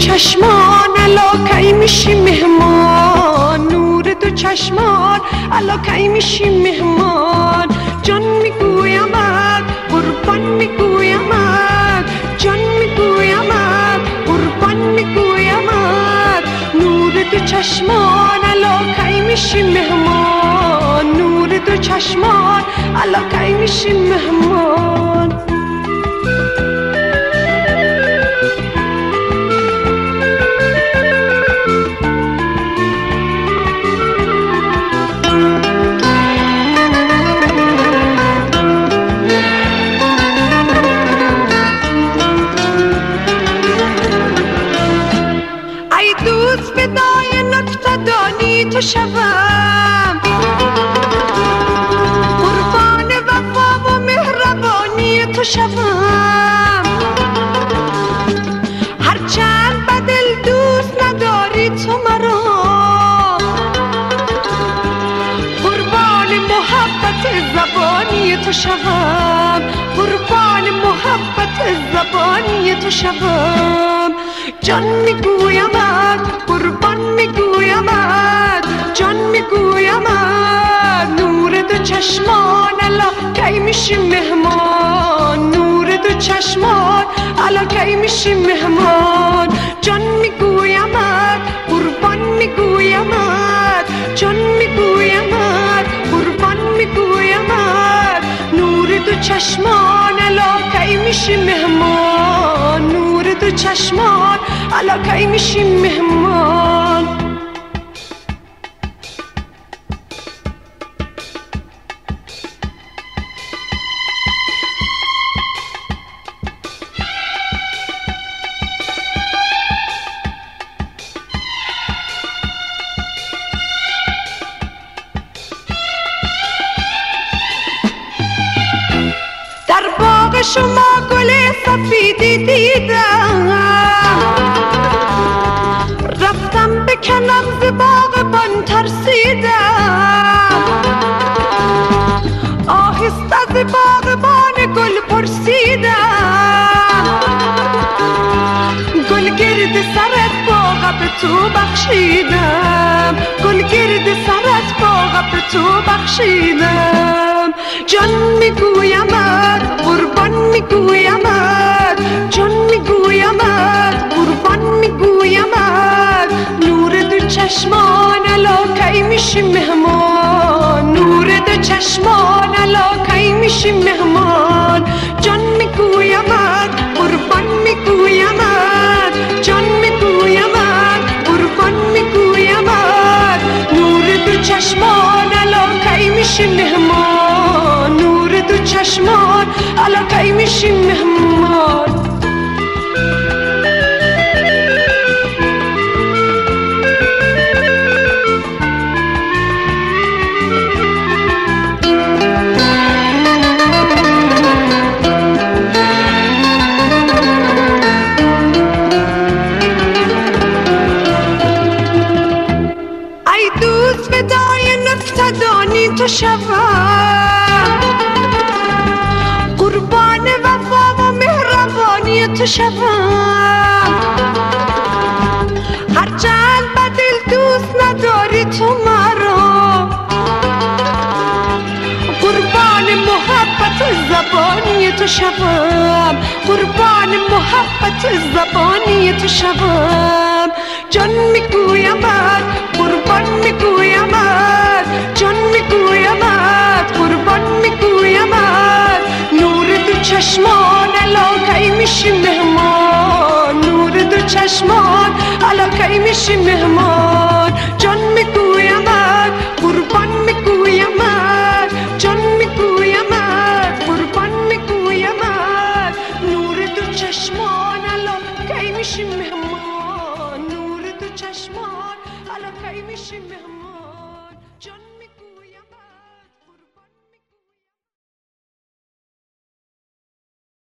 چشمان علاقه میشی مهمان، نور تو چشمان علاقه میشی مهمان. جان میگویمت قربان میگویمت، جان میگویمت قربان میگویمت. نور تو چشمان علاقه میشی مهمان، نور تو چشمان علاقه میشی مهمان. دوست فدای نکته دانی تو شوم، قربان وفا و مهربانی تو شوم. هرچند به دل دوست نداری تو مرا، قربان محبت زبانی تو شوم، قربان محبت زبانی تو شوم. جان میگویمت قربان میگویمت، جان میگویمت. نور دو چشمان علاقه میشی مهمان، نور دو چشمان علاقه میشی مهمان. جان میگویمت قربان میگویمت، جان میگویمت قربان میگویمت. نور دو چشمان علاقه میشی مهمان، نور دو چشمان علاقه میشی مهمان. در باغ شما گل سفیدی دیدم، رفتم بکنم ز باغبان ترسیدم. آهسته ز باغبان گل پرسیدم، گل گرد سرت باغ به تو بخشیدم، گل گرد سرت باغ به تو بخشیدم. جان میگویمت قربان میگویمت، جان میگویمت قربان میگویمت. نور دو چشمان علاقه میشی مهمان، نور دو چشمان علاقه میشی مهمان. جان میگویمت قربان میگویمت، جان میگویمت قربان میگویمت. نور دو چشمان علاقه میشی مهمان، نور دو چشمان علاقه میشی مهمان. ای دوست فدای نکته دانی تو شوم، قربان وفا و مهربانی تو شوم. هرچند به دل دوست نداری تو مرا، قربان محبت زبانی تو شوم، قربان محبت زبانی تو شوم. جان میگویمت قربان میگویمت، جان میگویمت قربان میگویمت. نور دو چشمان علاقه میشی مهمان، نور دو چشمان علاقه میشی مهمان. جان میگویمت قربان میگویمت، جان میگویمت قربان میگویمت. نور دو چشمان علاقه میشی مهمان، نور دو چشمان علاقه میشی مهمان.